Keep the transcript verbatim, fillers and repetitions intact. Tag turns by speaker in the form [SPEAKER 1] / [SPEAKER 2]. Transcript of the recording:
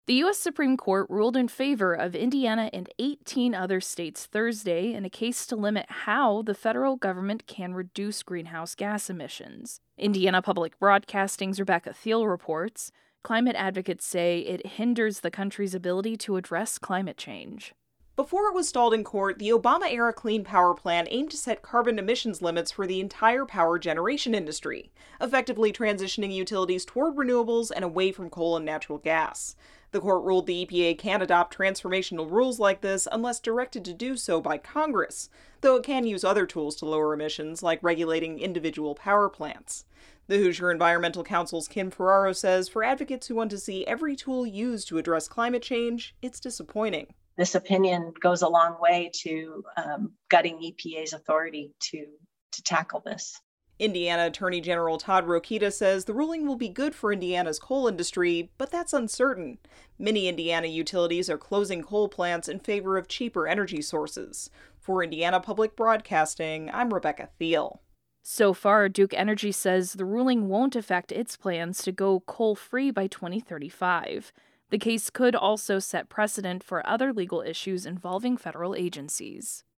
[SPEAKER 1] The U S Supreme Court ruled in favor of Indiana and eighteen other states Thursday in a case to limit how the federal government can reduce greenhouse gas emissions. Indiana Public Broadcasting's Rebecca Thiel reports, climate advocates say it hinders the country's ability to address climate change.
[SPEAKER 2] Before it was stalled in court, the Obama-era Clean Power Plan aimed to set carbon emissions limits for the entire power generation industry, effectively transitioning utilities toward renewables and away from coal and natural gas. The court ruled the E P A can't adopt transformational rules like this unless directed to do so by Congress, though it can use other tools to lower emissions, like regulating individual power plants. The Hoosier Environmental Council's Kim Ferraro says for advocates who want to see every tool used to address climate change, it's disappointing.
[SPEAKER 3] This opinion goes a long way to um, gutting E P A's authority to, to tackle this.
[SPEAKER 2] Indiana Attorney General Todd Rokita says the ruling will be good for Indiana's coal industry, but that's uncertain. Many Indiana utilities are closing coal plants in favor of cheaper energy sources. For Indiana Public Broadcasting, I'm Rebecca Thiel.
[SPEAKER 1] So far, Duke Energy says the ruling won't affect its plans to go coal-free by twenty thirty-five. The case could also set precedent for other legal issues involving federal agencies.